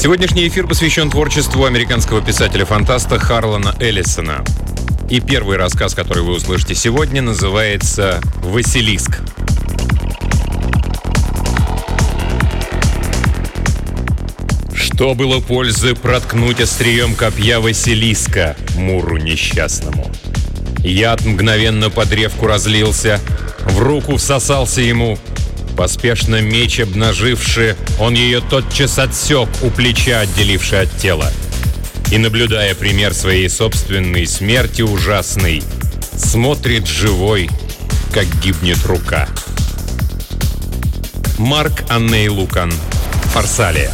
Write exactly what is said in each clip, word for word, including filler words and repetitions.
Сегодняшний эфир посвящен творчеству американского писателя-фантаста Харлана Эллисона. И первый рассказ, который вы услышите сегодня, называется «Василиск». Что было пользы проткнуть острием копья Василиска Муру несчастному? Яд мгновенно по древку разлился, в руку всосался ему. Поспешно меч обнаживши, он ее тотчас отсек у плеча, отделивши от тела. И, наблюдая пример своей собственной смерти ужасной, смотрит живой, как гибнет рука. Марк Анней Лукан. Фарсалия.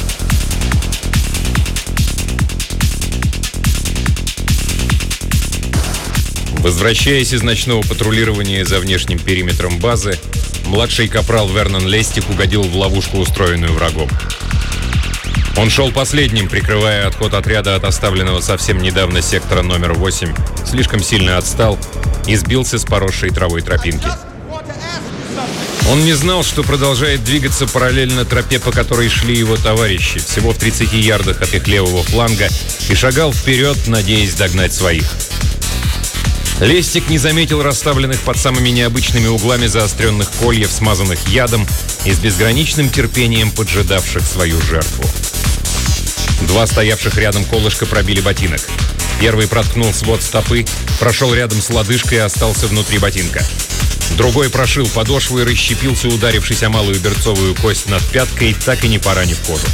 Возвращаясь из ночного патрулирования за внешним периметром базы, младший капрал Вернон Лестик угодил в ловушку, устроенную врагом. Он шел последним, прикрывая отход отряда от оставленного совсем недавно сектора номер восемь, слишком сильно отстал и сбился с поросшей травой тропинки. Он не знал, что продолжает двигаться параллельно тропе, по которой шли его товарищи, всего в тридцати ярдах от их левого фланга, и шагал вперед, надеясь догнать своих. Лестик не заметил расставленных под самыми необычными углами заостренных кольев, смазанных ядом и с безграничным терпением поджидавших свою жертву. Два стоявших рядом колышка пробили ботинок. Первый проткнул свод стопы, прошел рядом с лодыжкой и остался внутри ботинка. Другой прошил подошву и расщепился, ударившись о малую берцовую кость над пяткой, так и не поранив кожу.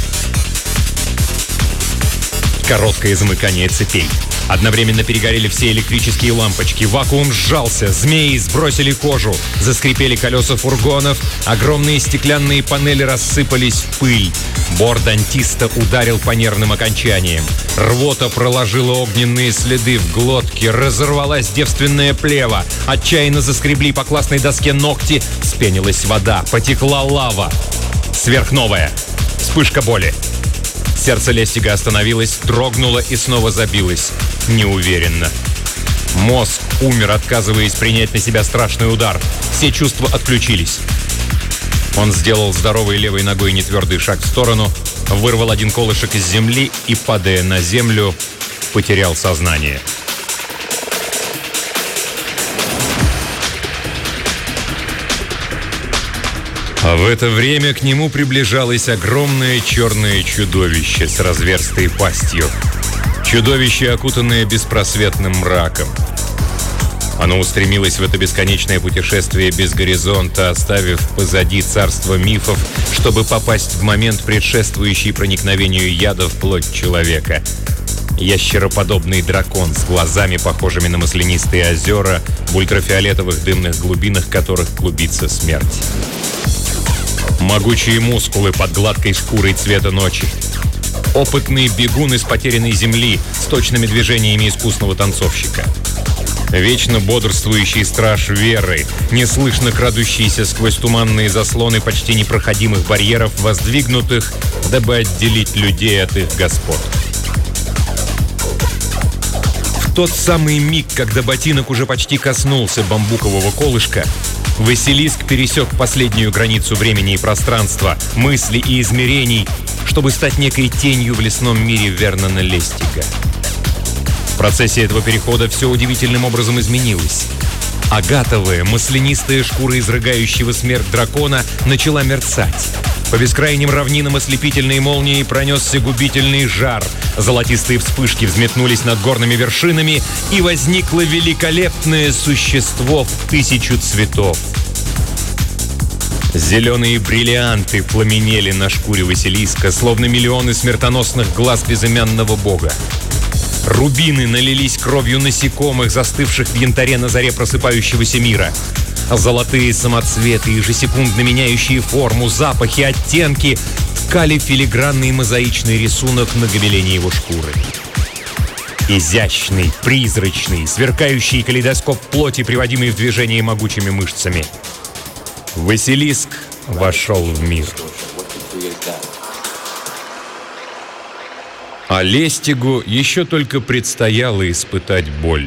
Короткое замыкание цепей. Одновременно перегорели все электрические лампочки. Вакуум сжался, змеи сбросили кожу. Заскрипели колеса фургонов. Огромные стеклянные панели рассыпались в пыль. Борт дантиста ударил по нервным окончаниям. Рвота проложила огненные следы в глотке. Разорвалась девственная плева. Отчаянно заскребли по классной доске ногти. Вспенилась вода. Потекла лава. Сверхновая. Вспышка боли. Сердце Лестига остановилось, дрогнуло и снова забилось. Неуверенно. Мозг умер, отказываясь принять на себя страшный удар. Все чувства отключились. Он сделал здоровой левой ногой нетвердый шаг в сторону, вырвал один колышек из земли и, падая на землю, потерял сознание. А в это время к нему приближалось огромное черное чудовище с разверстой пастью. Чудовище, окутанное беспросветным мраком. Оно устремилось в это бесконечное путешествие без горизонта, оставив позади царство мифов, чтобы попасть в момент, предшествующий проникновению яда в плоть человека. Ящероподобный дракон с глазами, похожими на маслянистые озера, в ультрафиолетовых дымных глубинах которых клубится смерть. Могучие мускулы под гладкой шкурой цвета ночи. Опытный бегун из потерянной земли с точными движениями искусного танцовщика. Вечно бодрствующий страж веры, неслышно крадущийся сквозь туманные заслоны почти непроходимых барьеров, воздвигнутых, дабы отделить людей от их господ. В тот самый миг, когда ботинок уже почти коснулся бамбукового колышка, Василиск пересек последнюю границу времени и пространства, мыслей и измерений, чтобы стать некой тенью в лесном мире Вернона Лестига. В процессе этого перехода все удивительным образом изменилось. Агатовая, маслянистая шкура изрыгающего смерть дракона начала мерцать. По бескрайним равнинам ослепительной молнией пронесся губительный жар. Золотистые вспышки взметнулись над горными вершинами, и возникло великолепное существо в тысячу цветов. Зеленые бриллианты пламенели на шкуре Василиска, словно миллионы смертоносных глаз безымянного бога. Рубины налились кровью насекомых, застывших в янтаре на заре просыпающегося мира. Золотые самоцветы, ежесекундно меняющие форму, запахи, оттенки, ткали филигранный мозаичный рисунок на гобелене его шкуры. Изящный, призрачный, сверкающий калейдоскоп плоти, приводимый в движение могучими мышцами. Василиск вошел в мир. А Лестигу еще только предстояло испытать боль.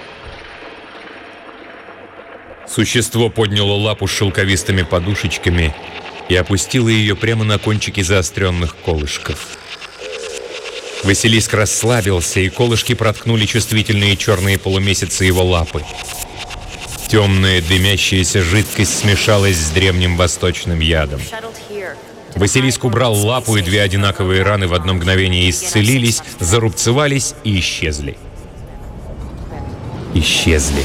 Существо подняло лапу с шелковистыми подушечками и опустило ее прямо на кончики заостренных колышков. Василиск расслабился, и колышки проткнули чувствительные черные полумесяцы его лапы. Темная дымящаяся жидкость смешалась с древним восточным ядом. Василиск убрал лапу, и две одинаковые раны в одно мгновение исцелились, зарубцевались и исчезли. Исчезли.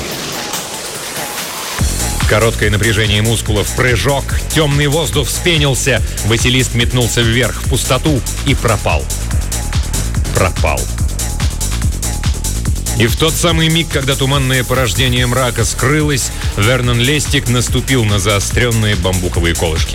Короткое напряжение мускулов, прыжок, темный воздух вспенился, Василиск метнулся вверх, в пустоту и пропал. Пропал. И в тот самый миг, когда туманное порождение мрака скрылось, Вернон Лестик наступил на заостренные бамбуковые колышки.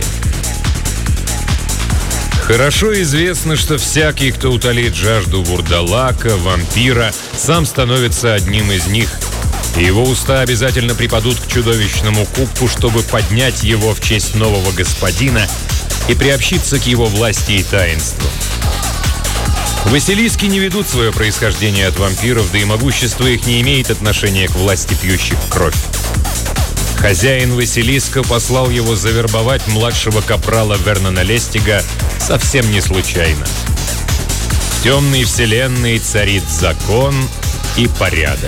Хорошо известно, что всякий, кто утолит жажду вурдалака, вампира, сам становится одним из них, и его уста обязательно припадут к чудовищному кубку, чтобы поднять его в честь нового господина и приобщиться к его власти и таинству. Василиски не ведут свое происхождение от вампиров, да и могущество их не имеет отношения к власти пьющих кровь. Хозяин Василиска послал его завербовать младшего капрала Вернона Лестига совсем не случайно. В темной вселенной царит закон и порядок.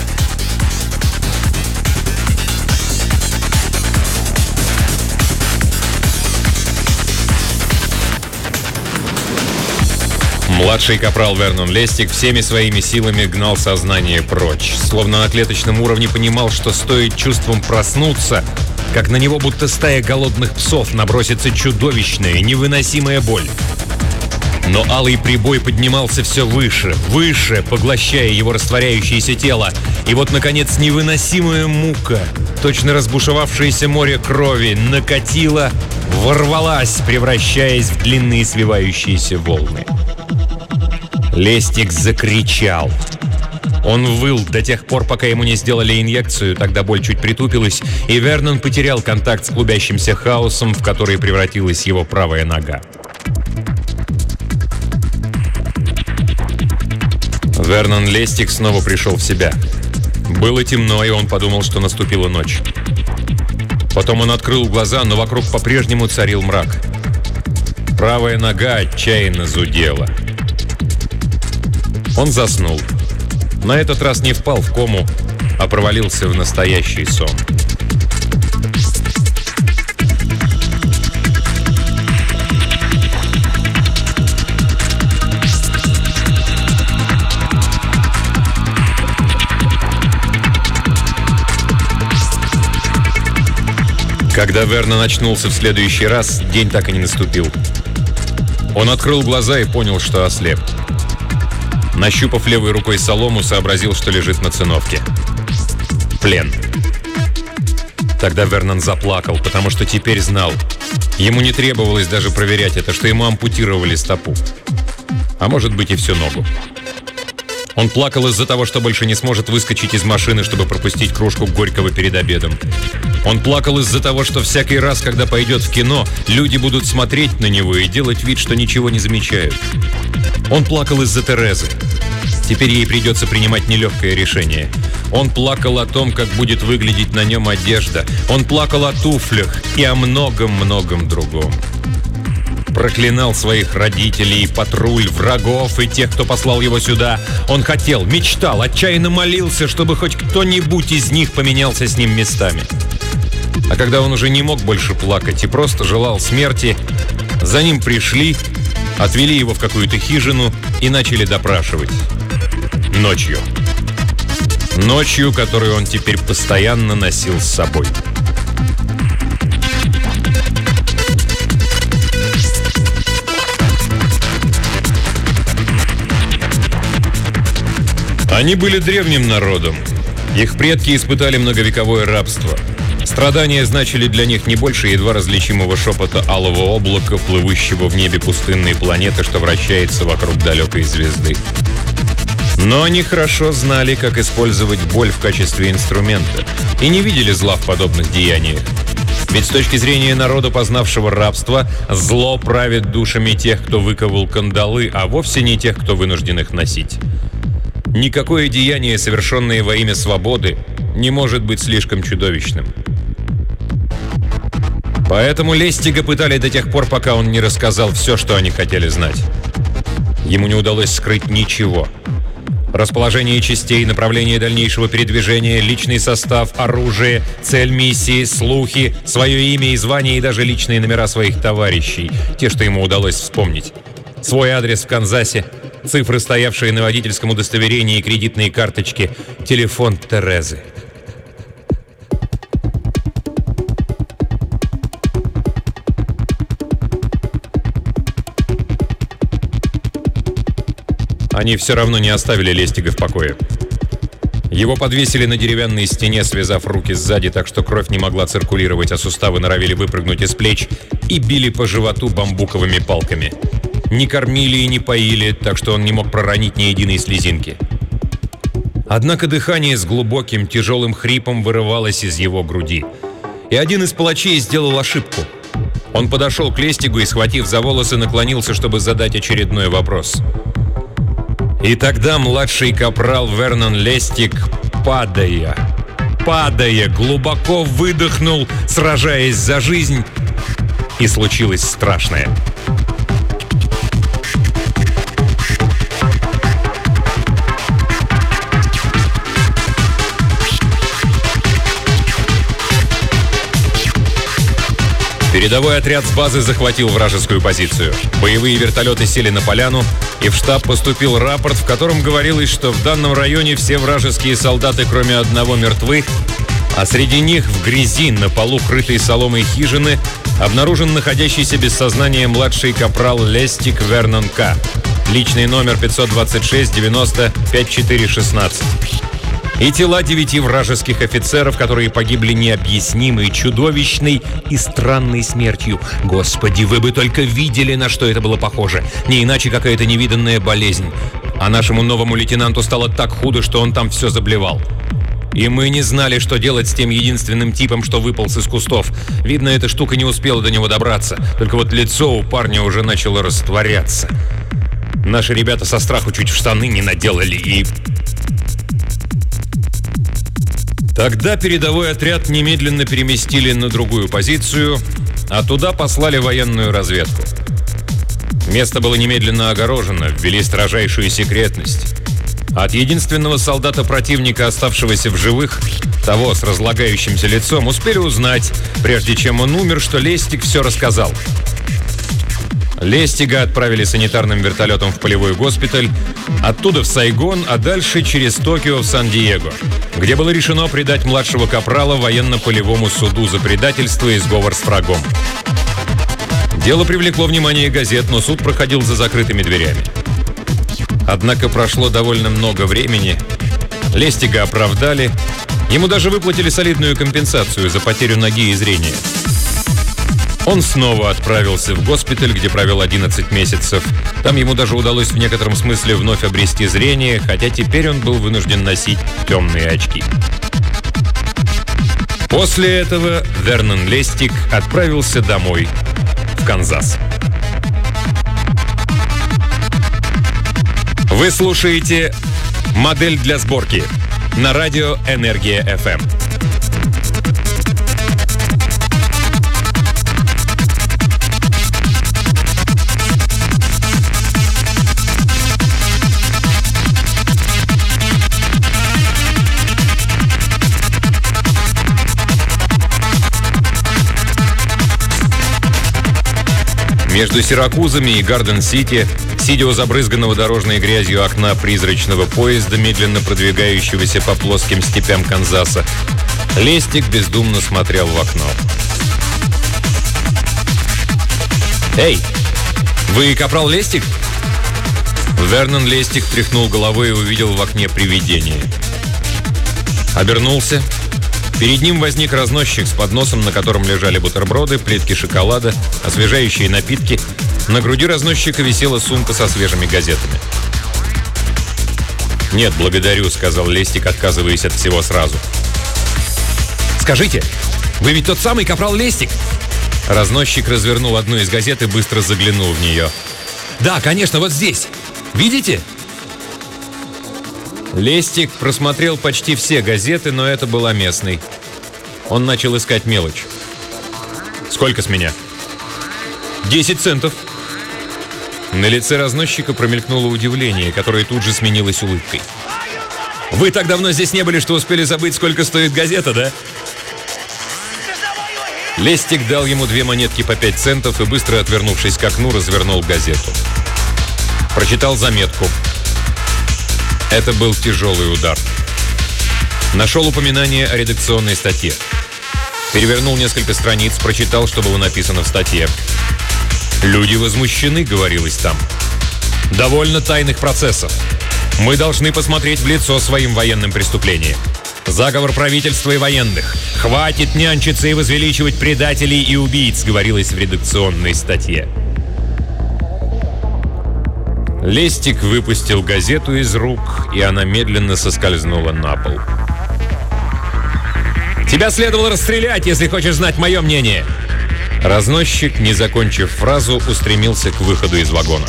Младший капрал Вернон Лестик всеми своими силами гнал сознание прочь, словно на клеточном уровне понимал, что стоит чувствам проснуться, как на него будто стая голодных псов набросится чудовищная, невыносимая боль. Но алый прибой поднимался все выше, выше, поглощая его растворяющееся тело. И вот, наконец, невыносимая мука, точно разбушевавшееся море крови, накатила, ворвалась, превращаясь в длинные свивающиеся волны. Лестик закричал. Он выл до тех пор, пока ему не сделали инъекцию, тогда боль чуть притупилась, и Вернон потерял контакт с клубящимся хаосом, в который превратилась его правая нога. Вернон Лестик снова пришел в себя. Было темно, и он подумал, что наступила ночь. Потом он открыл глаза, но вокруг по-прежнему царил мрак. Правая нога отчаянно зудела. Он заснул. На этот раз не впал в кому, а провалился в настоящий сон. Когда Вернон очнулся в следующий раз, день так и не наступил. Он открыл глаза и понял, что ослеп. Нащупав левой рукой солому, сообразил, что лежит на циновке. Плен. Тогда Вернон заплакал, потому что теперь знал. Ему не требовалось даже проверять это, что ему ампутировали стопу. А может быть и всю ногу. Он плакал из-за того, что больше не сможет выскочить из машины, чтобы пропустить кружку Горького перед обедом. Он плакал из-за того, что всякий раз, когда пойдет в кино, люди будут смотреть на него и делать вид, что ничего не замечают. Он плакал из-за Терезы. Теперь ей придется принимать нелегкое решение. Он плакал о том, как будет выглядеть на нем одежда. Он плакал о туфлях и о многом-многом другом. Проклинал своих родителей, патруль, врагов и тех, кто послал его сюда. Он хотел, мечтал, отчаянно молился, чтобы хоть кто-нибудь из них поменялся с ним местами. А когда он уже не мог больше плакать и просто желал смерти, за ним пришли, отвели его в какую-то хижину и начали допрашивать. Ночью. Ночью, которую он теперь постоянно носил с собой. Они были древним народом. Их предки испытали многовековое рабство. Страдания значили для них не больше едва различимого шепота алого облака, плывущего в небе пустынной планеты, что вращается вокруг далекой звезды. Но они хорошо знали, как использовать боль в качестве инструмента, и не видели зла в подобных деяниях. Ведь с точки зрения народа, познавшего рабство, зло правит душами тех, кто выковал кандалы, а вовсе не тех, кто вынужден их носить. Никакое деяние, совершенное во имя свободы, не может быть слишком чудовищным. Поэтому Лестига пытали до тех пор, пока он не рассказал все, что они хотели знать. Ему не удалось скрыть ничего. Расположение частей, направление дальнейшего передвижения, личный состав, оружие, цель миссии, слухи, свое имя и звание и даже личные номера своих товарищей. Те, что ему удалось вспомнить. Свой адрес в Канзасе, цифры, стоявшие на водительском удостоверении и кредитные карточки, телефон Терезы. Они все равно не оставили Лестига в покое. Его подвесили на деревянной стене, связав руки сзади, так что кровь не могла циркулировать, а суставы норовили выпрыгнуть из плеч, и били по животу бамбуковыми палками. Не кормили и не поили, так что он не мог проронить ни единой слезинки. Однако дыхание с глубоким, тяжелым хрипом вырывалось из его груди. И один из палачей сделал ошибку. Он подошел к Лестигу и, схватив за волосы, наклонился, чтобы задать очередной вопрос. И тогда младший капрал Вернон Лестиг, падая, падая, глубоко выдохнул, сражаясь за жизнь, и случилось страшное. Передовой отряд с базы захватил вражескую позицию. Боевые вертолеты сели на поляну, и в штаб поступил рапорт, в котором говорилось, что в данном районе все вражеские солдаты, кроме одного, мертвы, а среди них в грязи на полу крытой соломой хижины обнаружен находящийся без сознания младший капрал Лестиг Вернон К. Личный номер пятьсот двадцать шесть девяносто пятьдесят четыре шестнадцать. И тела девяти вражеских офицеров, которые погибли необъяснимой, чудовищной и странной смертью. Господи, вы бы только видели, на что это было похоже. Не иначе какая-то невиданная болезнь. А нашему новому лейтенанту стало так худо, что он там все заблевал. И мы не знали, что делать с тем единственным типом, что выполз из кустов. Видно, эта штука не успела до него добраться. Только вот лицо у парня уже начало растворяться. Наши ребята со страху чуть в штаны не наделали и... Тогда передовой отряд немедленно переместили на другую позицию, а туда послали военную разведку. Место было немедленно огорожено, ввели строжайшую секретность. От единственного солдата противника, оставшегося в живых, того с разлагающимся лицом, успели узнать, прежде чем он умер, что Лестиг все рассказал. Лестига отправили санитарным вертолетом в полевой госпиталь, оттуда в Сайгон, а дальше через Токио в Сан-Диего, где было решено предать младшего капрала военно-полевому суду за предательство и сговор с врагом. Дело привлекло внимание газет, но суд проходил за закрытыми дверями. Однако прошло довольно много времени, Лестига оправдали, ему даже выплатили солидную компенсацию за потерю ноги и зрения. Он снова отправился в госпиталь, где провел одиннадцать месяцев. Там ему даже удалось в некотором смысле вновь обрести зрение, хотя теперь он был вынужден носить темные очки. После этого Вернон Лестиг отправился домой, в Канзас. Вы слушаете «Модель для сборки» на радио «Энергия эф эм». Между Сиракузами и Гарден-Сити, сидя у забрызганного дорожной грязью окна призрачного поезда, медленно продвигающегося по плоским степям Канзаса, Лестиг бездумно смотрел в окно. «Эй, вы капрал Лестиг?» Вернон Лестиг тряхнул головой и увидел в окне привидение. Обернулся. Перед ним возник разносчик с подносом, на котором лежали бутерброды, плитки шоколада, освежающие напитки. На груди разносчика висела сумка со свежими газетами. «Нет, благодарю», — сказал Лестиг, отказываясь от всего сразу. «Скажите, вы ведь тот самый капрал Лестиг?» Разносчик развернул одну из газет и быстро заглянул в нее. «Да, конечно, вот здесь. Видите?» Лестиг просмотрел почти все газеты, но это была местной. Он начал искать мелочь. «Сколько с меня?» «Десять центов». На лице разносчика промелькнуло удивление, которое тут же сменилось улыбкой. «Вы так давно здесь не были, что успели забыть, сколько стоит газета, да?» Лестик дал ему две монетки по пять центов и, быстро отвернувшись к окну, развернул газету. Прочитал заметку. Это был тяжелый удар. Нашел упоминание о редакционной статье. Перевернул несколько страниц, прочитал, что было написано в статье. «Люди возмущены», — говорилось там. «Довольно тайных процессов. Мы должны посмотреть в лицо своим военным преступлениям. Заговор правительства и военных. Хватит нянчиться и возвеличивать предателей и убийц», — говорилось в редакционной статье. Лестик выпустил газету из рук, и она медленно соскользнула на пол. «Тебя следовало расстрелять, если хочешь знать мое мнение!» Разносчик, не закончив фразу, устремился к выходу из вагона.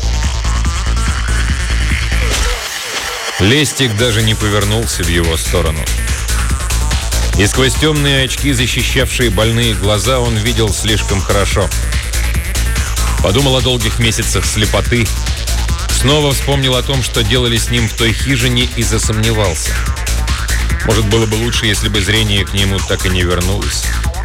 Лестик даже не повернулся в его сторону. И сквозь темные очки, защищавшие больные глаза, он видел слишком хорошо. Подумал о долгих месяцах слепоты, снова вспомнил о том, что делали с ним в той хижине, и засомневался. Может, было бы лучше, если бы зрение к нему так и не вернулось.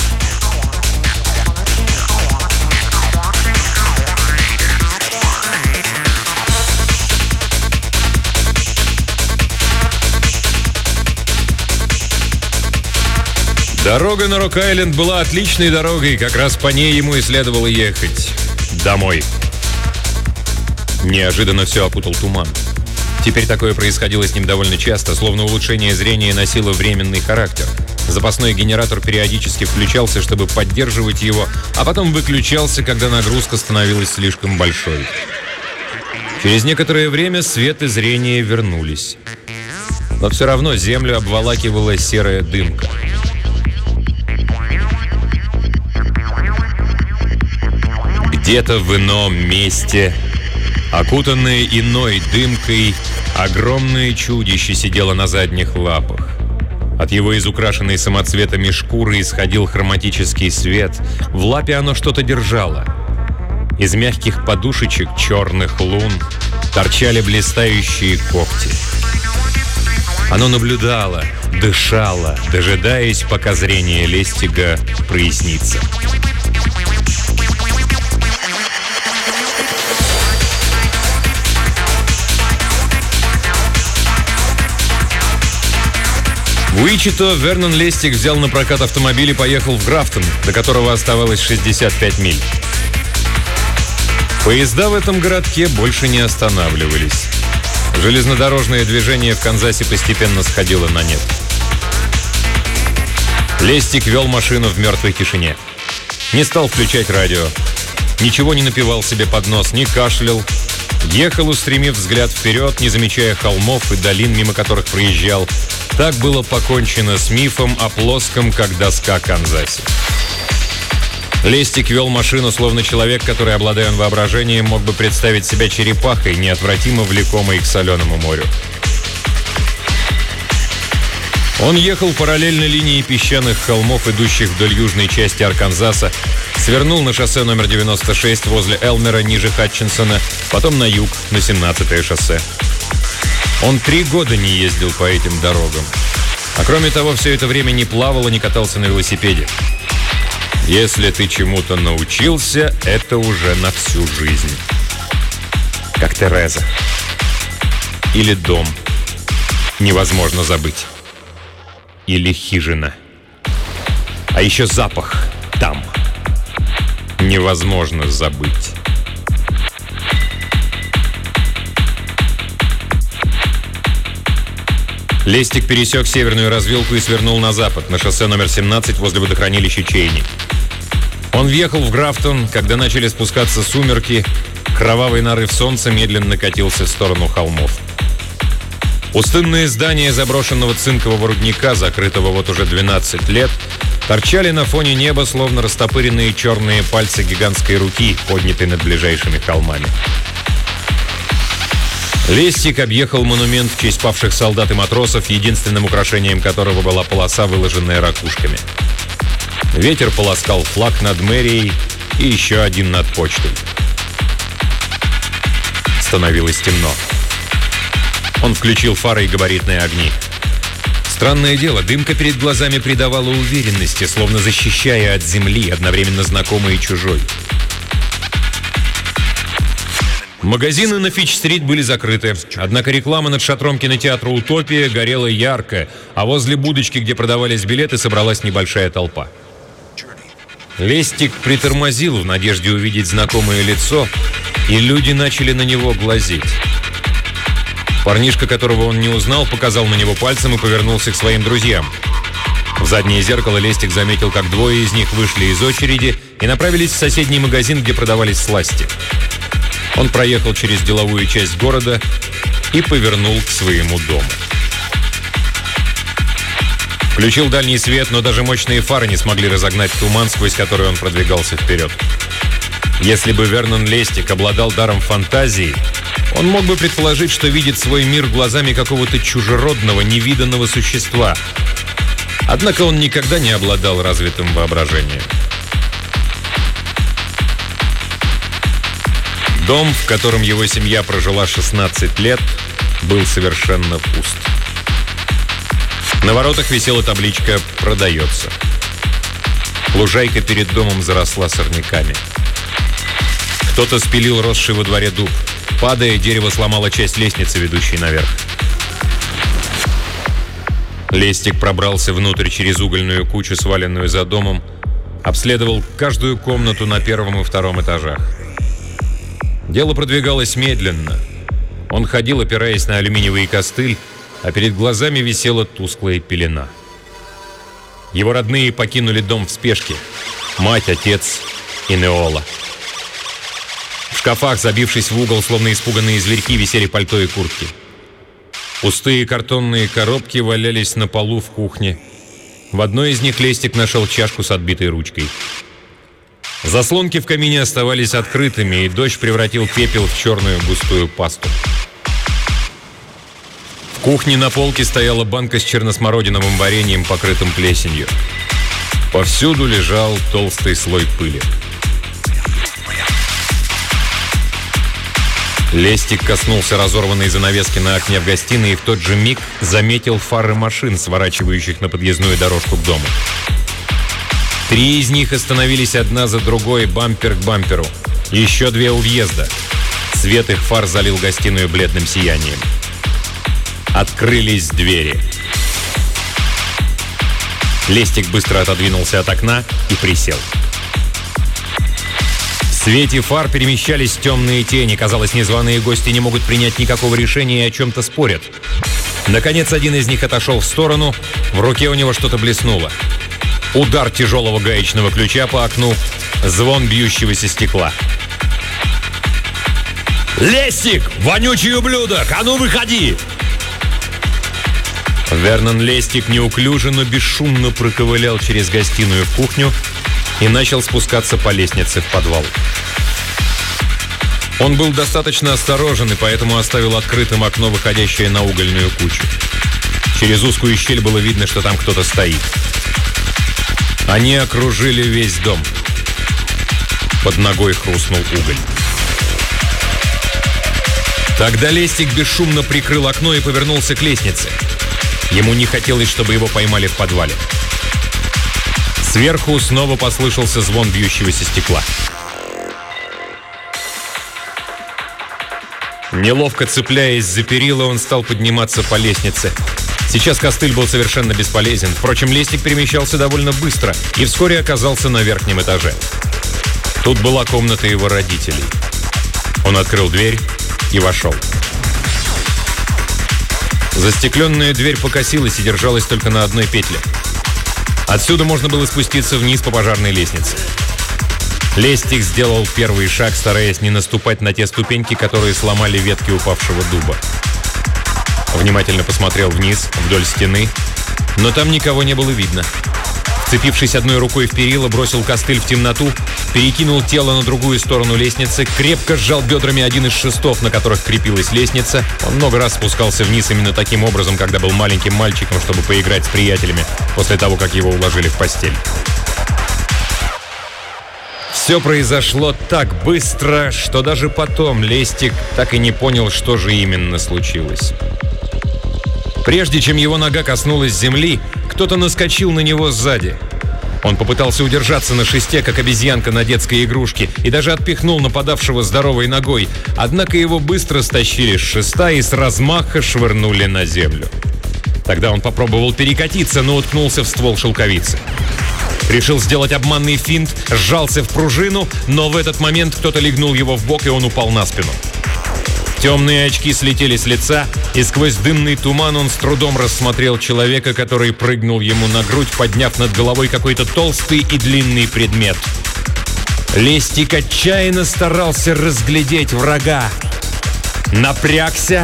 Дорога на Рок-Айленд была отличной дорогой, как раз по ней ему и следовало ехать домой. Неожиданно все опутал туман. Теперь такое происходило с ним довольно часто, словно улучшение зрения носило временный характер. Запасной генератор периодически включался, чтобы поддерживать его, а потом выключался, когда нагрузка становилась слишком большой. Через некоторое время свет и зрение вернулись. Но все равно землю обволакивала серая дымка. Где-то в ином месте, окутанное иной дымкой, огромное чудище сидело на задних лапах. От его изукрашенной самоцветами шкуры исходил хроматический свет. В лапе оно что-то держало. Из мягких подушечек черных лун торчали блистающие когти. Оно наблюдало, дышало, дожидаясь, пока зрение Лестига прояснится. В Уичито Вернон Лестик взял на прокат автомобиль и поехал в Графтон, до которого оставалось шестьдесят пять миль. Поезда в этом городке больше не останавливались. Железнодорожное движение в Канзасе постепенно сходило на нет. Лестик вел машину в мертвой тишине. Не стал включать радио. Ничего не напевал себе под нос, не кашлял. Ехал, устремив взгляд вперед, не замечая холмов и долин, мимо которых проезжал. Так было покончено с мифом о плоском, как доска, Канзасе. Лестик вел машину, словно человек, который, обладая воображением, мог бы представить себя черепахой, неотвратимо влекомой к соленому морю. Он ехал параллельно линии песчаных холмов, идущих вдоль южной части Арканзаса, свернул на шоссе номер девяносто шесть возле Элмера, ниже Хатчинсона, потом на юг, на семнадцатое шоссе. Он три года не ездил по этим дорогам. А кроме того, все это время не плавал и не катался на велосипеде. Если ты чему-то научился, это уже на всю жизнь. Как Тереза. Или дом. Невозможно забыть. Или хижина. А еще запах там. Невозможно забыть. Лестик пересек северную развилку и свернул на запад, на шоссе номер семнадцать возле водохранилища Чейни. Он въехал в Графтон, когда начали спускаться сумерки. Кровавый нарыв солнца медленно катился в сторону холмов. Пустынные здания заброшенного цинкового рудника, закрытого вот уже двенадцать лет, торчали на фоне неба, словно растопыренные черные пальцы гигантской руки, поднятой над ближайшими холмами. Лестик объехал монумент в честь павших солдат и матросов, единственным украшением которого была полоса, выложенная ракушками. Ветер полоскал флаг над мэрией и еще один над почтой. Становилось темно. Он включил фары и габаритные огни. Странное дело, дымка перед глазами придавала уверенности, словно защищая от земли, одновременно знакомой и чужой. Магазины на Фич-стрит были закрыты, однако реклама над шатром кинотеатра «Утопия» горела ярко, а возле будочки, где продавались билеты, собралась небольшая толпа. Лестик притормозил в надежде увидеть знакомое лицо, и люди начали на него глазеть. Парнишка, которого он не узнал, показал на него пальцем и повернулся к своим друзьям. В заднее зеркало Лестик заметил, как двое из них вышли из очереди и направились в соседний магазин, где продавались сласти. Он проехал через деловую часть города и повернул к своему дому. Включил дальний свет, но даже мощные фары не смогли разогнать туман, сквозь который он продвигался вперед. Если бы Вернон Лестик обладал даром фантазии, он мог бы предположить, что видит свой мир глазами какого-то чужеродного, невиданного существа. Однако он никогда не обладал развитым воображением. Дом, в котором его семья прожила шестнадцать лет, был совершенно пуст. На воротах висела табличка «Продается». Лужайка перед домом заросла сорняками. Кто-то спилил росший во дворе дуб. Падая, дерево сломало часть лестницы, ведущей наверх. Лестик пробрался внутрь через угольную кучу, сваленную за домом, обследовал каждую комнату на первом и втором этажах. Дело продвигалось медленно. Он ходил, опираясь на алюминиевый костыль, а перед глазами висела тусклая пелена. Его родные покинули дом в спешке. Мать, отец и Неола. В шкафах, забившись в угол, словно испуганные зверьки, висели пальто и куртки. Пустые картонные коробки валялись на полу в кухне. В одной из них Лестик нашел чашку с отбитой ручкой. Заслонки в камине оставались открытыми, и дождь превратил пепел в черную густую пасту. В кухне на полке стояла банка с черносмородиновым вареньем, покрытым плесенью. Повсюду лежал толстый слой пыли. Лестик коснулся разорванной занавески на окне в гостиной и в тот же миг заметил фары машин, сворачивающих на подъездную дорожку к дому. Три из них остановились одна за другой, бампер к бамперу. Еще две у въезда. Свет их фар залил гостиную бледным сиянием. Открылись двери. Лестик быстро отодвинулся от окна и присел. В свете фар перемещались темные тени. Казалось, незваные гости не могут принять никакого решения и о чем-то спорят. Наконец, один из них отошел в сторону. В руке у него что-то блеснуло. Удар тяжелого гаечного ключа по окну. Звон бьющегося стекла. «Лестик! Вонючий ублюдок! А ну, выходи!» Вернон Лестик неуклюже, но бесшумно проковылял через гостиную в кухню и начал спускаться по лестнице в подвал. Он был достаточно осторожен и поэтому оставил открытым окно, выходящее на угольную кучу. Через узкую щель было видно, что там кто-то стоит. Они окружили весь дом. Под ногой хрустнул уголь. Тогда Лестик бесшумно прикрыл окно и повернулся к лестнице. Ему не хотелось, чтобы его поймали в подвале. Сверху снова послышался звон бьющегося стекла. Неловко цепляясь за перила, он стал подниматься по лестнице. Сейчас костыль был совершенно бесполезен. Впрочем, Лестик перемещался довольно быстро и вскоре оказался на верхнем этаже. Тут была комната его родителей. Он открыл дверь и вошел. Застекленная дверь покосилась и держалась только на одной петле. Отсюда можно было спуститься вниз по пожарной лестнице. Лестик сделал первый шаг, стараясь не наступать на те ступеньки, которые сломали ветки упавшего дуба. Внимательно посмотрел вниз, вдоль стены, но там никого не было видно. Вцепившись одной рукой в перила, бросил костыль в темноту, перекинул тело на другую сторону лестницы, крепко сжал бедрами один из шестов, на которых крепилась лестница. Он много раз спускался вниз именно таким образом, когда был маленьким мальчиком, чтобы поиграть с приятелями, после того, как его уложили в постель. Все Все произошло так быстро, что даже потом Лестик так и не понял, что же именно случилось. Прежде чем его нога коснулась земли, кто-то наскочил на него сзади. Он попытался удержаться на шесте, как обезьянка на детской игрушке, и даже отпихнул нападавшего здоровой ногой, однако его быстро стащили с шеста и с размаха швырнули на землю. Тогда он попробовал перекатиться, но уткнулся в ствол шелковицы. Решил сделать обманный финт, сжался в пружину, но в этот момент кто-то легнул его в бок, и он упал на спину. Темные очки слетели с лица, и сквозь дымный туман он с трудом рассмотрел человека, который прыгнул ему на грудь, подняв над головой какой-то толстый и длинный предмет. Лестик отчаянно старался разглядеть врага. Напрягся.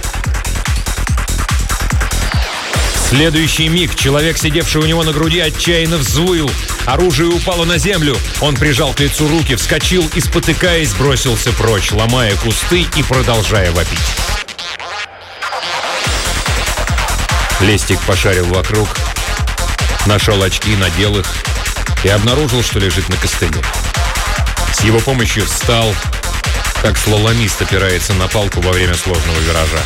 В следующий миг человек, сидевший у него на груди, отчаянно взвыл. Оружие упало на землю. Он прижал к лицу руки, вскочил и, спотыкаясь, бросился прочь, ломая кусты и продолжая вопить. Лестик пошарил вокруг, нашел очки, надел их и обнаружил, что лежит на костыле. С его помощью встал, как слаломист опирается на палку во время сложного виража.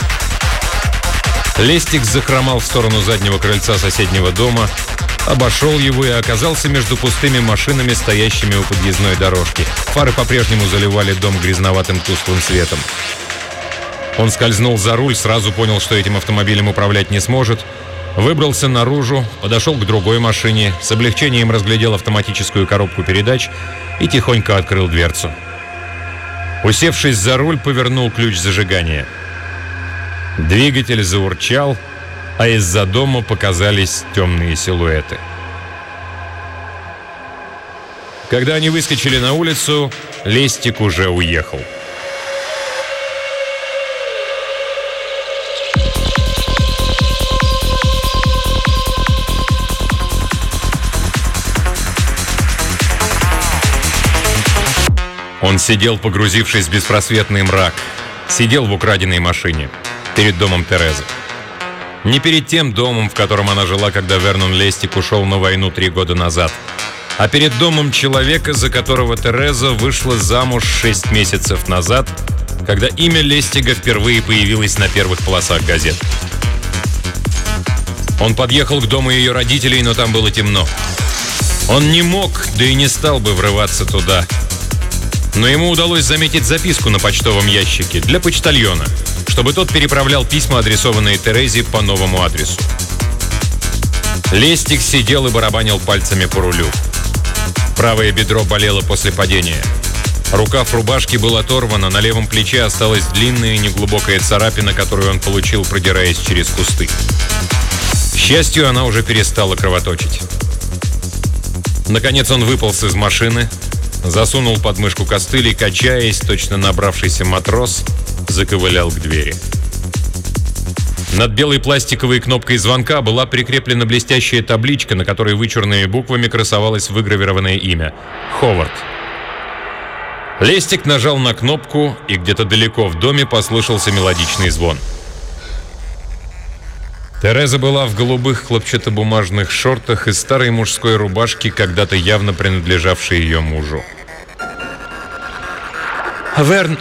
Лестик захромал в сторону заднего крыльца соседнего дома, обошел его и оказался между пустыми машинами, стоящими у подъездной дорожки. Фары по-прежнему заливали дом грязноватым тусклым светом. Он скользнул за руль, сразу понял, что этим автомобилем управлять не сможет, выбрался наружу, подошел к другой машине, с облегчением разглядел автоматическую коробку передач и тихонько открыл дверцу. Усевшись за руль, повернул ключ зажигания. Двигатель заурчал, а из-за дома показались темные силуэты. Когда они выскочили на улицу, Лестик уже уехал. Он сидел, погрузившись в беспросветный мрак. Сидел в украденной машине перед домом Терезы. Не перед тем домом, в котором она жила, когда Вернон Лестик ушел на войну три года назад, а перед домом человека, за которого Тереза вышла замуж шесть месяцев назад, когда имя Лестига впервые появилось на первых полосах газет. Он подъехал к дому ее родителей, но там было темно. Он не мог, да и не стал бы врываться туда. Но ему удалось заметить записку на почтовом ящике для почтальона, чтобы тот переправлял письма, адресованные Терезе, по новому адресу. Лестик сидел и барабанил пальцами по рулю. Правое бедро болело после падения. Рукав рубашки был оторван, а на левом плече осталась длинная неглубокая царапина, которую он получил, продираясь через кусты. К счастью, она уже перестала кровоточить. Наконец он выполз из машины, засунул под мышку костыль и, качаясь, точно набравшийся матрос, заковылял к двери. Над белой пластиковой кнопкой звонка была прикреплена блестящая табличка, на которой вычурными буквами красовалось выгравированное имя — Ховард. Лестик нажал на кнопку, и где-то далеко в доме послышался мелодичный звон. Тереза была в голубых хлопчатобумажных шортах и старой мужской рубашке, когда-то явно принадлежавшей ее мужу. «Верн!»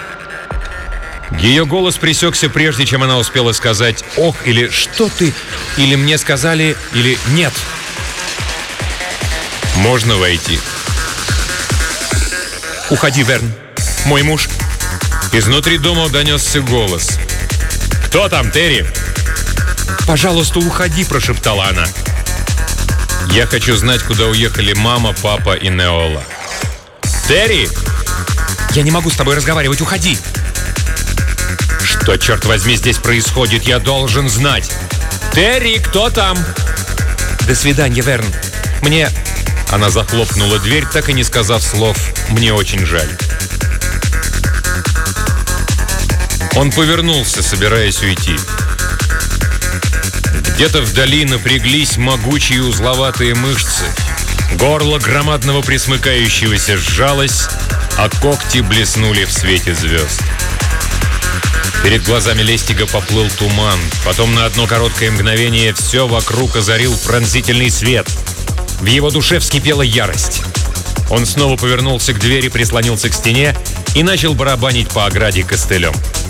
Ее голос пресекся, прежде чем она успела сказать «ох» или «что ты?» или «мне сказали» или «нет». «Можно войти?» «Уходи, Верн. Мой муж». Изнутри дома донесся голос. «Кто там, Терри?» «Пожалуйста, уходи», — прошептала она. «Я хочу знать, куда уехали мама, папа и Неола». «Терри!» «Я не могу с тобой разговаривать, уходи!» «Что, черт возьми, здесь происходит? Я должен знать!» «Терри, кто там?» «До свидания, Верн. Мне...» Она захлопнула дверь, так и не сказав слов «мне очень жаль». Он повернулся, собираясь уйти. Где-то вдали напряглись могучие узловатые мышцы. Горло громадного пресмыкающегося сжалось, а когти блеснули в свете звезд. Перед глазами Лестига поплыл туман. Потом на одно короткое мгновение все вокруг озарил пронзительный свет. В его душе вскипела ярость. Он снова повернулся к двери, прислонился к стене и начал барабанить по ограде костылем.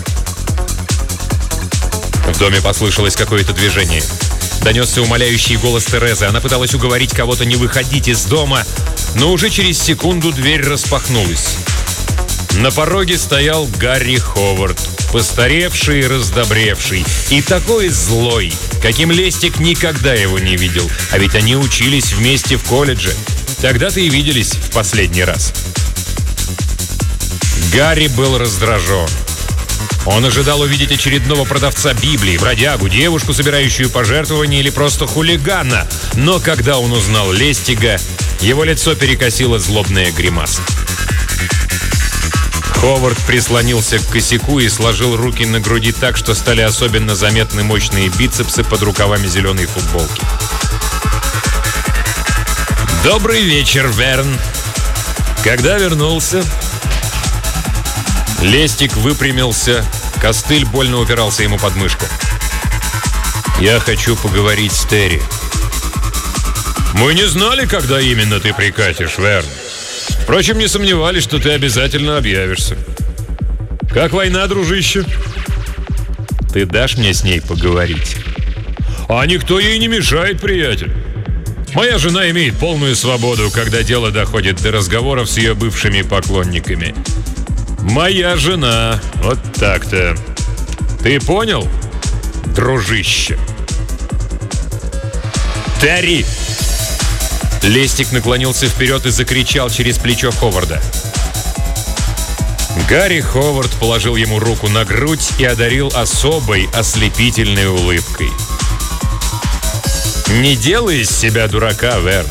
В доме послышалось какое-то движение. Донесся умоляющий голос Терезы. Она пыталась уговорить кого-то не выходить из дома, но уже через секунду дверь распахнулась. На пороге стоял Гарри Ховард, постаревший и раздобревший, и такой злой, каким Лестик никогда его не видел, а ведь они учились вместе в колледже. Тогда-то и виделись в последний раз. Гарри был раздражен. Он ожидал увидеть очередного продавца Библии, бродягу, девушку, собирающую пожертвования, или просто хулигана. Но когда он узнал Лестига, его лицо перекосило злобная гримаса. Ховард прислонился к косяку и сложил руки на груди так, что стали особенно заметны мощные бицепсы под рукавами зеленой футболки. «Добрый вечер, Верн. Когда вернулся?» Лестик выпрямился, костыль больно упирался ему под мышку. «Я хочу поговорить с Терри». «Мы не знали, когда именно ты прикатишь, Верн. Впрочем, не сомневались, что ты обязательно объявишься. Как война, дружище?» «Ты дашь мне с ней поговорить?» «А никто ей не мешает, приятель. Моя жена имеет полную свободу, когда дело доходит до разговоров с ее бывшими поклонниками. Моя жена. Вот так-то. Ты понял, дружище?» «Терри!» Лестик наклонился вперед и закричал через плечо Ховарда. Гарри Ховард положил ему руку на грудь и одарил особой ослепительной улыбкой. «Не делай из себя дурака, Верн.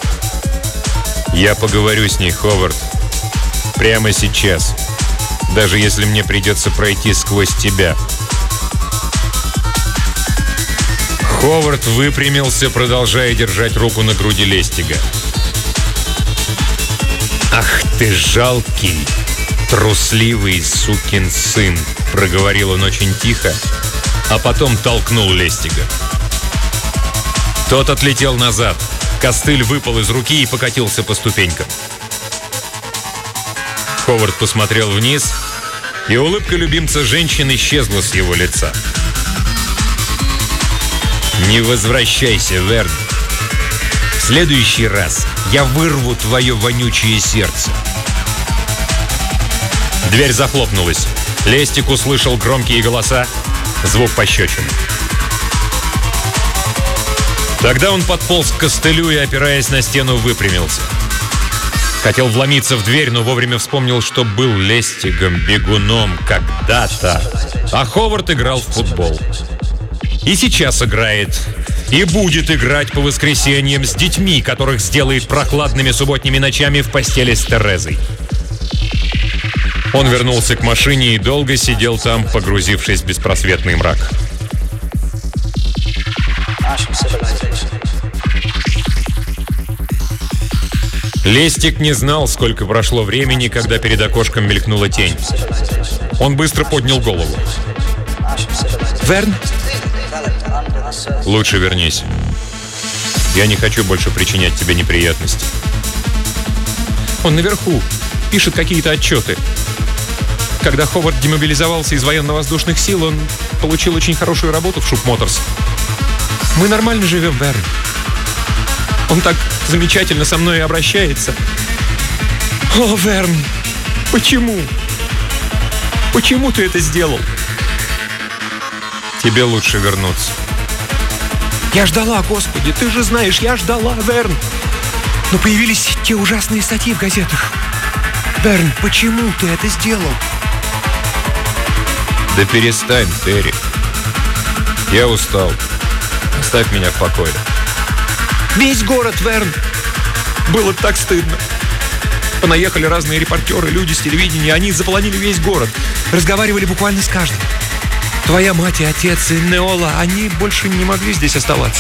Я поговорю с ней, Ховард. Прямо сейчас. Даже если мне придется пройти сквозь тебя». Ховард выпрямился, продолжая держать руку на груди Лестига. «Ах ты жалкий, трусливый сукин сын», — проговорил он очень тихо, а потом толкнул Лестига. Тот отлетел назад. Костыль выпал из руки и покатился по ступенькам. Ховард посмотрел вниз, и улыбка любимца женщин исчезла с его лица. «Не возвращайся, Верн. В следующий раз я вырву твое вонючее сердце». Дверь захлопнулась. Лестик услышал громкие голоса, звук пощечины. Тогда он подполз к костылю и, опираясь на стену, выпрямился. Хотел вломиться в дверь, но вовремя вспомнил, что был Лестигом, бегуном когда-то, а Ховард играл в футбол. И сейчас играет, и будет играть по воскресеньям с детьми, которых сделает прохладными субботними ночами в постели с Терезой. Он вернулся к машине и долго сидел там, погрузившись в беспросветный мрак. Лестик не знал, сколько прошло времени, когда перед окошком мелькнула тень. Он быстро поднял голову. «Верн?» «Лучше вернись. Я не хочу больше причинять тебе неприятности». «Он наверху. Пишет какие-то отчеты. Когда Ховард демобилизовался из военно-воздушных сил, он получил очень хорошую работу в Шуп Моторс. Мы нормально живем, Верн. Он так замечательно со мной обращается. О, Верн, почему? Почему ты это сделал?» «Тебе лучше вернуться». «Я ждала, Господи, ты же знаешь, я ждала, Верн. Но появились те ужасные статьи в газетах. Верн, почему ты это сделал?» «Да перестань, Терри. Я устал. Оставь меня в покое». «Весь город, Верн. Было так стыдно. Понаехали разные репортеры, люди с телевидения. Они заполонили весь город. Разговаривали буквально с каждым. Твоя мать и отец, и Неола, они больше не могли здесь оставаться».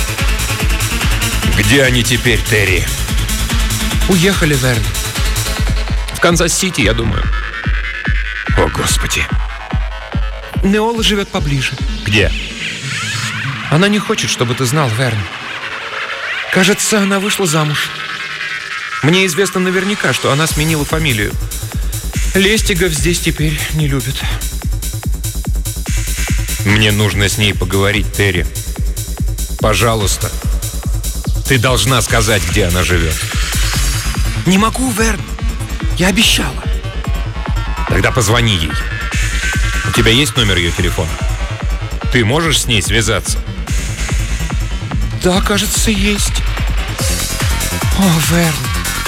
«Где они теперь, Терри?» «Уехали, Верн. В Канзас-Сити, я думаю». «О, Господи!» «Неола живет поближе». «Где?» «Она не хочет, чтобы ты знал, Верн. Кажется, она вышла замуж. Мне известно наверняка, что она сменила фамилию. Лестигов здесь теперь не любят. Мне нужно с ней поговорить, Терри. Пожалуйста. Ты должна сказать, где она живет. Не могу, Верн. Я обещала. Тогда позвони ей. У тебя есть номер ее телефона? Ты можешь с ней связаться? Да, кажется, есть. О, Верн.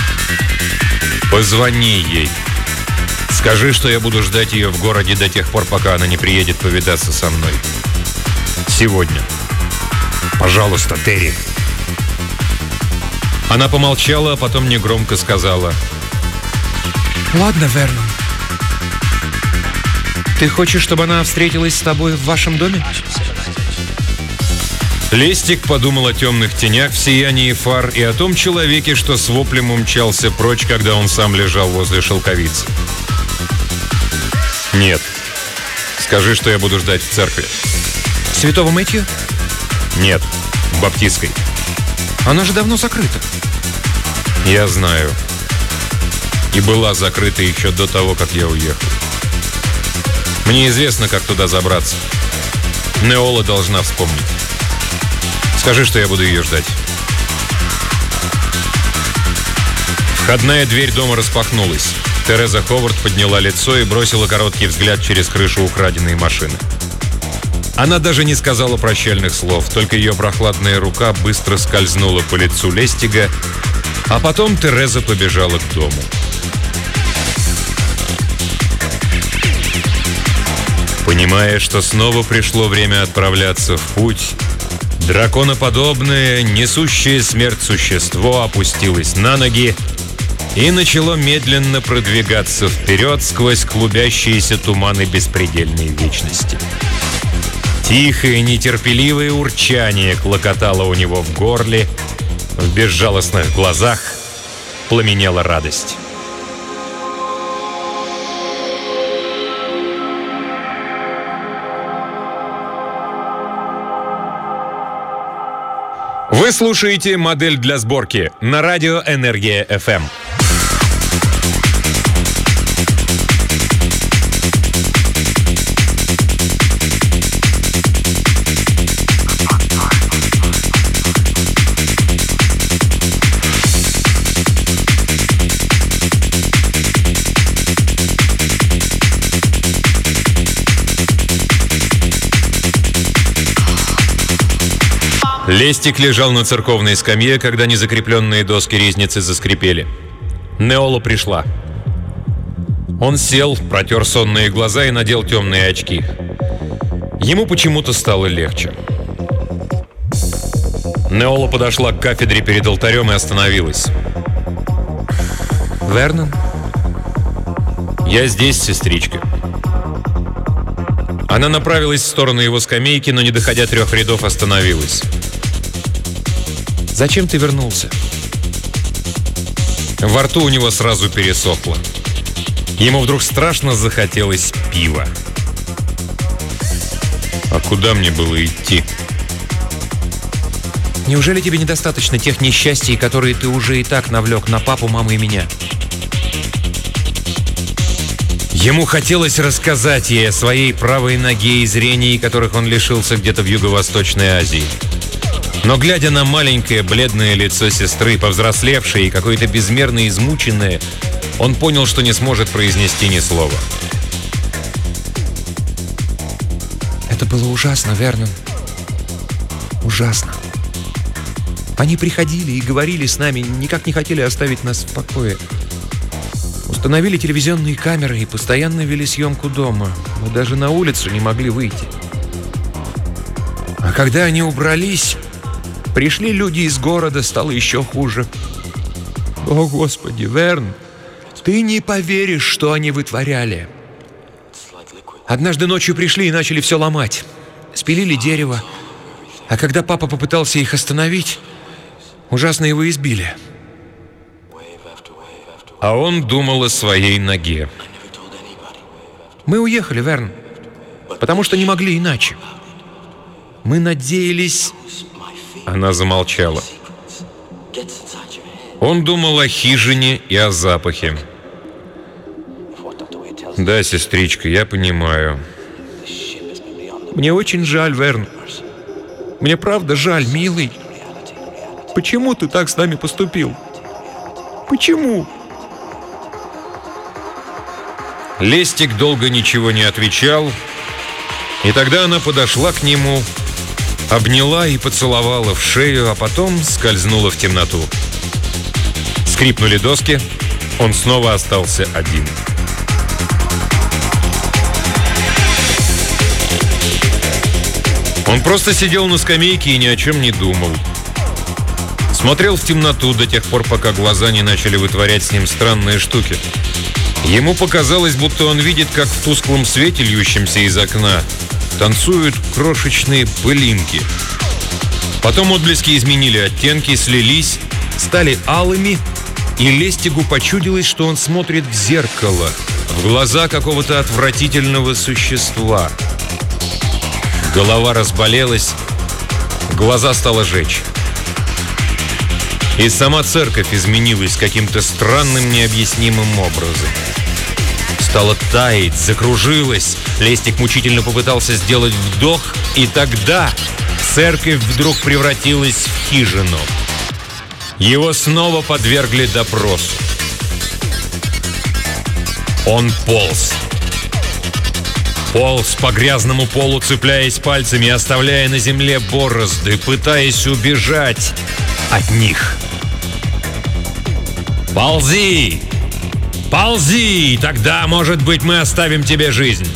Позвони ей. Скажи, что я буду ждать ее в городе до тех пор, пока она не приедет повидаться со мной. Сегодня. Пожалуйста, Терри. Она помолчала, а потом негромко сказала: Ладно, Верн. Ты хочешь, чтобы она встретилась с тобой в вашем доме? Лестик подумал о темных тенях в сиянии фар и о том человеке, что с воплем умчался прочь, когда он сам лежал возле шелковицы. Нет. Скажи, что я буду ждать в церкви. Святого Мэтью? Нет, в баптистской. Она же давно закрыта. Я знаю. И была закрыта еще до того, как я уехал. Мне известно, как туда забраться. Неола должна вспомнить. Скажи, что я буду ее ждать. Входная дверь дома распахнулась. Тереза Ховард подняла лицо и бросила короткий взгляд через крышу украденной машины. Она даже не сказала прощальных слов, только ее прохладная рука быстро скользнула по лицу Лестига, а потом Тереза побежала к дому. Понимая, что снова пришло время отправляться в путь, драконоподобное, несущее смерть существо опустилось на ноги и начало медленно продвигаться вперед сквозь клубящиеся туманы беспредельной вечности. Тихое, нетерпеливое урчание клокотало у него в горле, в безжалостных глазах пламенела радость. Вы слушаете «Модель для сборки» на радио «Энергия эф эм». Лестик лежал на церковной скамье, когда незакрепленные доски ризницы заскрипели. Неола пришла. Он сел, протер сонные глаза и надел темные очки. Ему почему-то стало легче. Неола подошла к кафедре перед алтарем и остановилась. Вернон? «Я здесь, сестричка». Она направилась в сторону его скамейки, но, не доходя трех рядов, остановилась. Зачем ты вернулся? Во рту у него сразу пересохло. Ему вдруг страшно захотелось пива. А куда мне было идти? Неужели тебе недостаточно тех несчастий, которые ты уже и так навлек на папу, маму и меня? Ему хотелось рассказать ей о своей правой ноге и зрении, которых он лишился где-то в Юго-Восточной Азии. Но, глядя на маленькое бледное лицо сестры, повзрослевшее и какое-то безмерно измученное, он понял, что не сможет произнести ни слова. Это было ужасно, Вернон. Ужасно. Они приходили и говорили с нами, никак не хотели оставить нас в покое. Установили телевизионные камеры и постоянно вели съемку дома. Мы даже на улицу не могли выйти. А когда они убрались, пришли люди из города, стало еще хуже. О, Господи, Верн, ты не поверишь, что они вытворяли. Однажды ночью пришли и начали все ломать. Спилили дерево. А когда папа попытался их остановить, ужасно его избили. А он думал о своей ноге. Мы уехали, Верн, потому что не могли иначе. Мы надеялись... Она замолчала. Он думал о хижине и о запахе. Да, сестричка, я понимаю. Мне очень жаль, Верн. Мне правда жаль, милый. Почему ты так с нами поступил? Почему? Лестик долго ничего не отвечал, и тогда она подошла к нему, обняла и поцеловала в шею, а потом скользнула в темноту. Скрипнули доски, он снова остался один. Он просто сидел на скамейке и ни о чем не думал. Смотрел в темноту до тех пор, пока глаза не начали вытворять с ним странные штуки. Ему показалось, будто он видит, как в тусклом свете, льющемся из окна, танцуют крошечные пылинки. Потом отблески изменили оттенки, слились, стали алыми, и Лестигу почудилось, что он смотрит в зеркало, в глаза какого-то отвратительного существа. Голова разболелась, глаза стало жечь. И сама церковь изменилась каким-то странным, необъяснимым образом. Стала таять, закружилась. Лестик мучительно попытался сделать вдох, и тогда церковь вдруг превратилась в хижину. Его снова подвергли допросу. Он полз. Полз по грязному полу, цепляясь пальцами, оставляя на земле борозды, пытаясь убежать от них. «Ползи! Ползи! Тогда, может быть, мы оставим тебе жизнь!»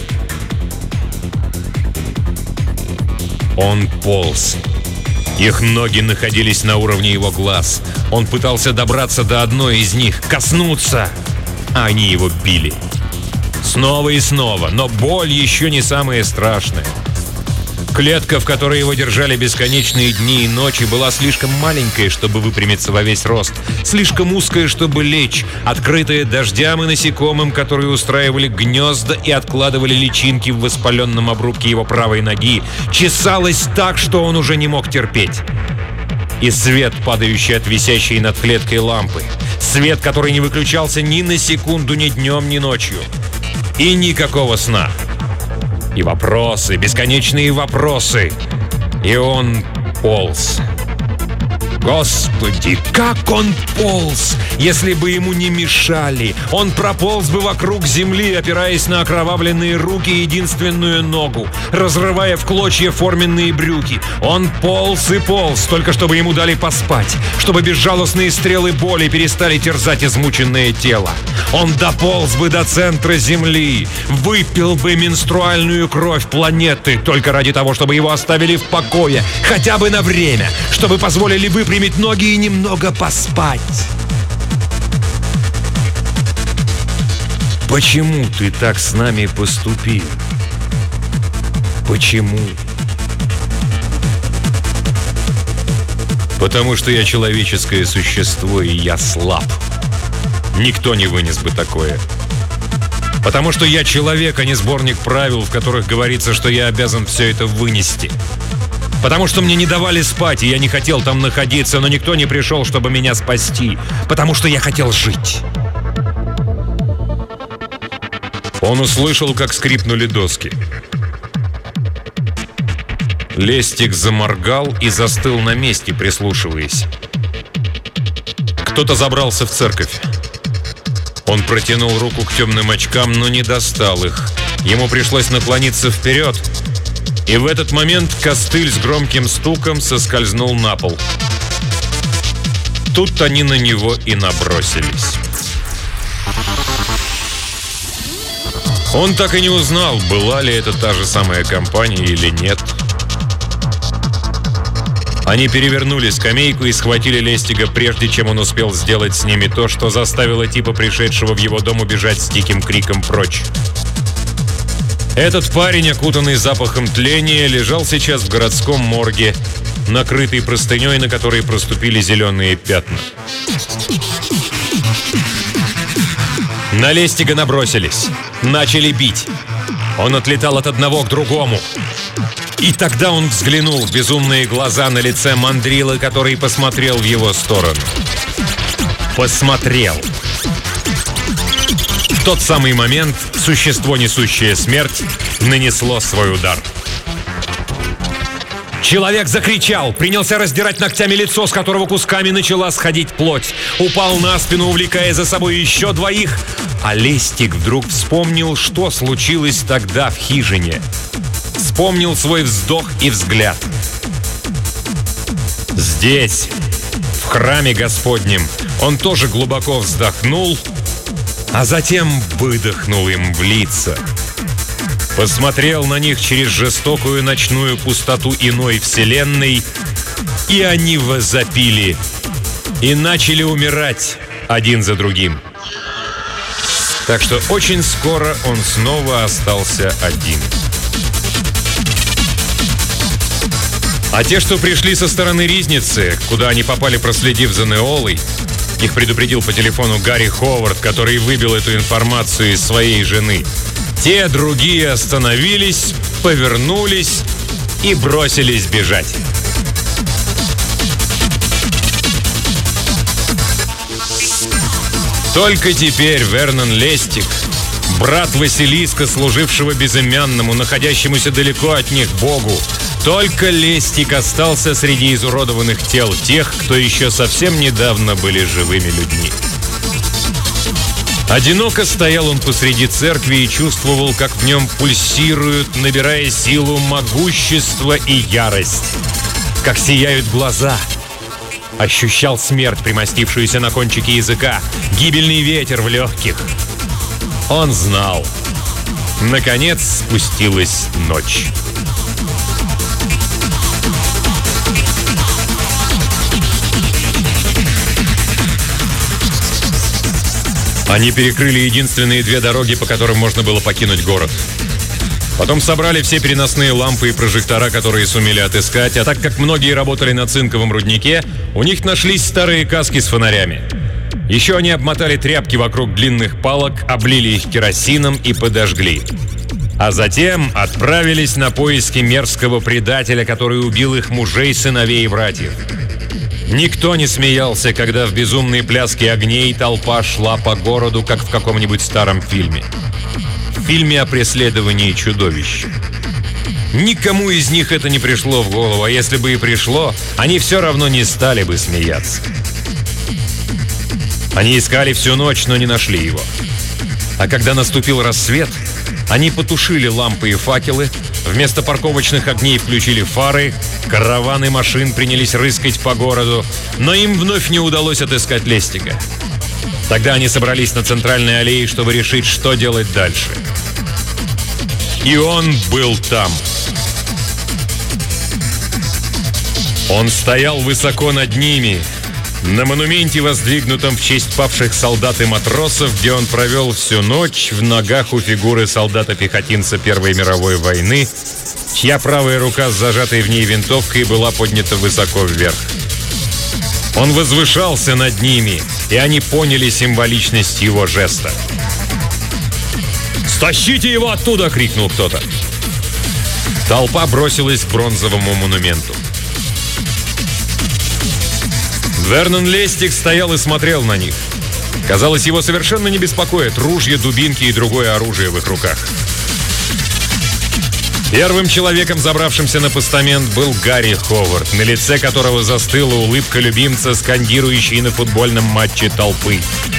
Он полз. Их ноги находились на уровне его глаз. Он пытался добраться до одной из них, коснуться, а они его били. Снова и снова, но боль еще не самое страшное. Клетка, в которой его держали бесконечные дни и ночи, была слишком маленькая, чтобы выпрямиться во весь рост, слишком узкая, чтобы лечь, открытая дождям и насекомым, которые устраивали гнезда и откладывали личинки в воспаленном обрубке его правой ноги, чесалась так, что он уже не мог терпеть. И свет, падающий от висящей над клеткой лампы, свет, который не выключался ни на секунду, ни днем, ни ночью. И никакого сна. И вопросы, бесконечные вопросы. И он полз. Господи, как он полз! Если бы ему не мешали, он прополз бы вокруг земли, опираясь на окровавленные руки и единственную ногу, разрывая в клочья форменные брюки. Он полз и полз, только чтобы ему дали поспать, чтобы безжалостные стрелы боли перестали терзать измученное тело. Он дополз бы до центра земли, выпил бы менструальную кровь планеты только ради того, чтобы его оставили в покое, хотя бы на время, чтобы позволили выпрямить Выпрямить ноги и немного поспать. Почему ты так с нами поступил? Почему? Потому что я человеческое существо, и я слаб. Никто не вынес бы такое. Потому что я человек, а не сборник правил, в которых говорится, что я обязан все это вынести. Потому что мне не давали спать, и я не хотел там находиться, но никто не пришел, чтобы меня спасти. Потому что я хотел жить. Он услышал, как скрипнули доски. Лестик заморгал и застыл на месте, прислушиваясь. Кто-то забрался в церковь. Он протянул руку к темным очкам, но не достал их. Ему пришлось наклониться вперед. И в этот момент костыль с громким стуком соскользнул на пол. Тут они на него и набросились. Он так и не узнал, была ли это та же самая компания или нет. Они перевернули скамейку и схватили Лестига, прежде чем он успел сделать с ними то, что заставило типа пришедшего в его дом убежать с диким криком прочь. Этот парень, окутанный запахом тления, лежал сейчас в городском морге, накрытый простыней, на которой проступили зеленые пятна. На Лестига набросились, начали бить. Он отлетал от одного к другому. И тогда он взглянул в безумные глаза на лице мандрилы, который посмотрел в его сторону. посмотрел. В тот самый момент существо, несущее смерть, нанесло свой удар. Человек закричал, принялся раздирать ногтями лицо, с которого кусками начала сходить плоть. Упал на спину, увлекая за собой еще двоих. А Лестик вдруг вспомнил, что случилось тогда в хижине. Вспомнил свой вздох и взгляд. Здесь, в храме Господнем, он тоже глубоко вздохнул, а затем выдохнул им в лица. Посмотрел на них через жестокую ночную пустоту иной вселенной, и они возопили и начали умирать один за другим. Так что очень скоро он снова остался один. А те, что пришли со стороны Ризницы, куда они попали, проследив за Неолой, их предупредил по телефону Гарри Ховард, который выбил эту информацию из своей жены. Те другие остановились, повернулись и бросились бежать. Только теперь Вернон Лестик, брат Василиска, служившего безымянному, находящемуся далеко от них Богу, только Лестик остался среди изуродованных тел тех, кто еще совсем недавно были живыми людьми. Одиноко стоял он посреди церкви и чувствовал, как в нем пульсируют, набирая силу, могущество и ярость. Как сияют глаза. Ощущал смерть, примостившуюся на кончике языка, гибельный ветер в легких. Он знал. Наконец спустилась ночь. Они перекрыли единственные две дороги, по которым можно было покинуть город. Потом собрали все переносные лампы и прожектора, которые сумели отыскать, а так как многие работали на цинковом руднике, у них нашлись старые каски с фонарями. Еще они обмотали тряпки вокруг длинных палок, облили их керосином и подожгли. А затем отправились на поиски мерзкого предателя, который убил их мужей, сыновей и братьев. Никто не смеялся, когда в безумной пляске огней толпа шла по городу, как в каком-нибудь старом фильме. В фильме о преследовании чудовищ. Никому из них это не пришло в голову, а если бы и пришло, они все равно не стали бы смеяться. Они искали всю ночь, но не нашли его. А когда наступил рассвет, они потушили лампы и факелы, вместо парковочных огней включили фары, караваны машин принялись рыскать по городу, но им вновь не удалось отыскать Лестика. Тогда они собрались на центральной аллее, чтобы решить, что делать дальше. И он был там. Он стоял высоко над ними, на монументе, воздвигнутом в честь павших солдат и матросов, где он провел всю ночь в ногах у фигуры солдата-пехотинца Первой мировой войны, чья правая рука с зажатой в ней винтовкой была поднята высоко вверх. Он возвышался над ними, и они поняли символичность его жеста. «Стащите его оттуда!» — крикнул кто-то. Толпа бросилась к бронзовому монументу. Вернон Лестик стоял и смотрел на них. Казалось, его совершенно не беспокоят ружья, дубинки и другое оружие в их руках. Первым человеком, забравшимся на постамент, был Гарри Ховард, на лице которого застыла улыбка любимца, скандирующей на футбольном матче толпы.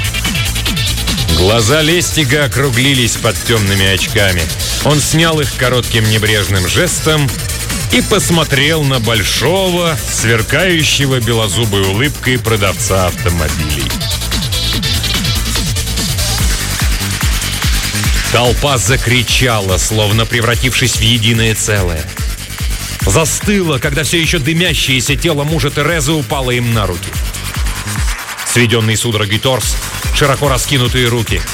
Глаза Лестига округлились под темными очками. Он снял их коротким небрежным жестом и посмотрел на большого, сверкающего белозубой улыбкой продавца автомобилей. Толпа закричала, словно превратившись в единое целое. Застыла, когда все еще дымящееся тело мужа Терезы упало им на руки. Сведенный судорогой торс, широко раскинутые руки.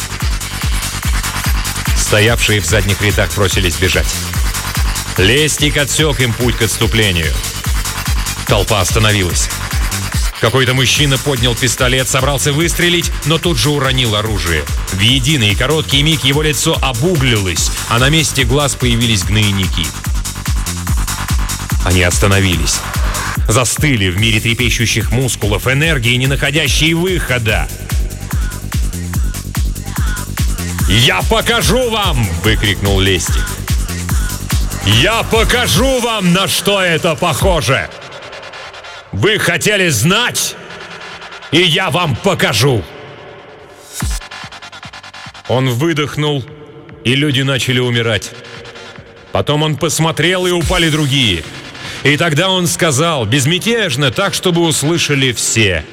Стоявшие в задних рядах бросились бежать. Лестик отсек им путь к отступлению. Толпа остановилась. Какой-то мужчина поднял пистолет, собрался выстрелить, но тут же уронил оружие. В единый короткий миг его лицо обуглилось, а на месте глаз появились гнойники. Они остановились. Застыли в мире трепещущих мускулов, энергии, не находящей выхода. «Я покажу вам!» — выкрикнул Лестик. «Я покажу вам, на что это похоже! Вы хотели знать, и я вам покажу!» Он выдохнул, и люди начали умирать. Потом он посмотрел, и упали другие. И тогда он сказал, безмятежно, так, чтобы услышали все: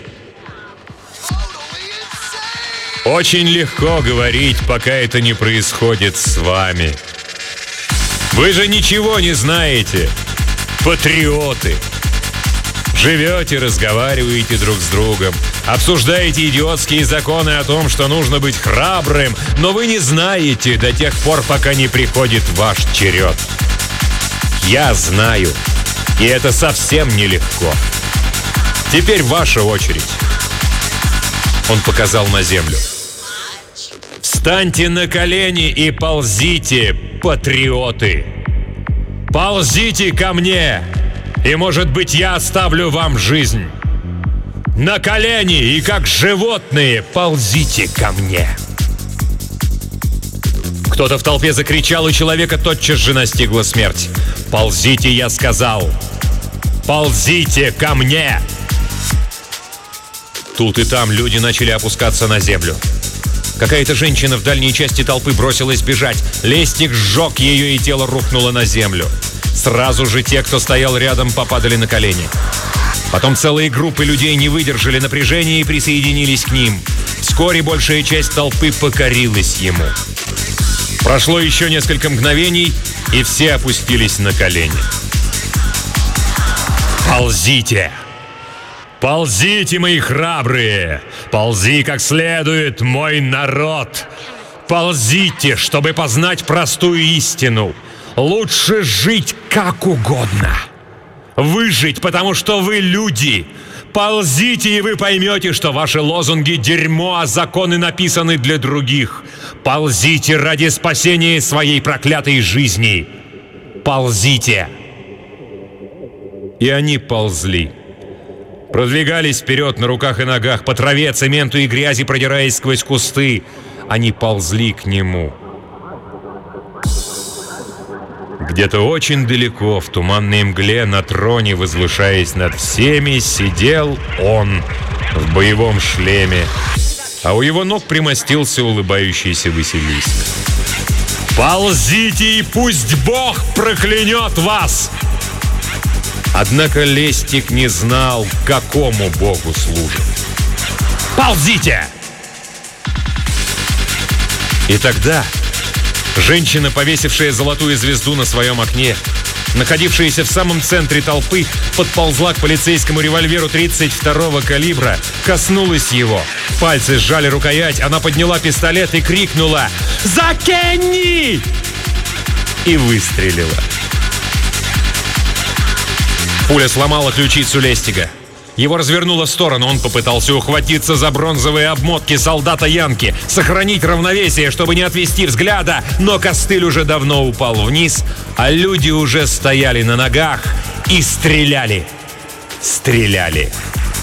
«Очень легко говорить, пока это не происходит с вами. Вы же ничего не знаете, патриоты. Живете, разговариваете друг с другом, обсуждаете идиотские законы о том, что нужно быть храбрым, но вы не знаете до тех пор, пока не приходит ваш черед. Я знаю, и это совсем нелегко. Теперь ваша очередь». Он показал на землю. «Встаньте на колени и ползите, патриоты! Ползите ко мне, и, может быть, я оставлю вам жизнь. На колени и, как животные, ползите ко мне!» Кто-то в толпе закричал, и человека тотчас же настигла смерть. «Ползите, я сказал! Ползите ко мне!» Тут и там люди начали опускаться на землю. Какая-то женщина в дальней части толпы бросилась бежать. Лестик сжег ее, и тело рухнуло на землю. Сразу же те, кто стоял рядом, попадали на колени. Потом целые группы людей не выдержали напряжения и присоединились к ним. Вскоре большая часть толпы покорилась ему. Прошло еще несколько мгновений, и все опустились на колени. «Ползите! Ползите, мои храбрые! Ползи как следует, мой народ! Ползите, чтобы познать простую истину! Лучше жить как угодно! Выжить, потому что вы люди! Ползите, и вы поймете, что ваши лозунги — дерьмо, а законы написаны для других! Ползите ради спасения своей проклятой жизни! Ползите!» И они ползли. Продвигались вперед на руках и ногах, по траве, цементу и грязи, продираясь сквозь кусты. Они ползли к нему. Где-то очень далеко, в туманной мгле, на троне, возвышаясь над всеми, сидел он в боевом шлеме, а у его ног примостился улыбающийся Василиск. «Ползите, и пусть Бог проклянет вас!» Однако Лестик не знал, какому богу служит. «Ползите!» И тогда женщина, повесившая золотую звезду на своем окне, находившаяся в самом центре толпы, подползла к полицейскому револьверу тридцать второго калибра, коснулась его. Пальцы сжали рукоять, она подняла пистолет и крикнула: «За Кенни!» и выстрелила. Пуля сломала ключицу Лестига. Его развернуло в сторону, он попытался ухватиться за бронзовые обмотки солдата Янки, сохранить равновесие, чтобы не отвести взгляда, но костыль уже давно упал вниз, а люди уже стояли на ногах и стреляли. Стреляли.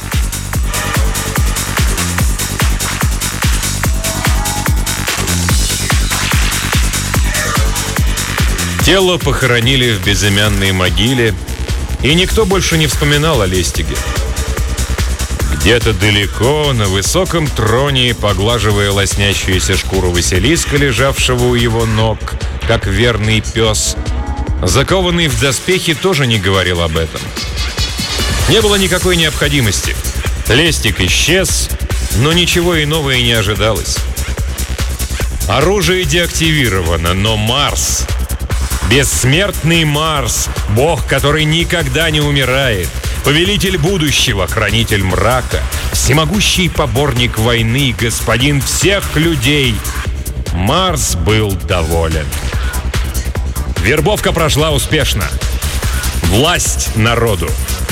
Тело похоронили в безымянной могиле, и никто больше не вспоминал о Лестиге. Где-то далеко, на высоком троне, поглаживая лоснящуюся шкуру Василиска, лежавшего у его ног, как верный пес, закованный в доспехи, тоже не говорил об этом. Не было никакой необходимости. Лестик исчез, но ничего иного и не ожидалось. Оружие деактивировано, но Марс... Бессмертный Марс, бог, который никогда не умирает, повелитель будущего, хранитель мрака, всемогущий поборник войны, господин всех людей. Марс был доволен. Вербовка прошла успешно. Власть народу.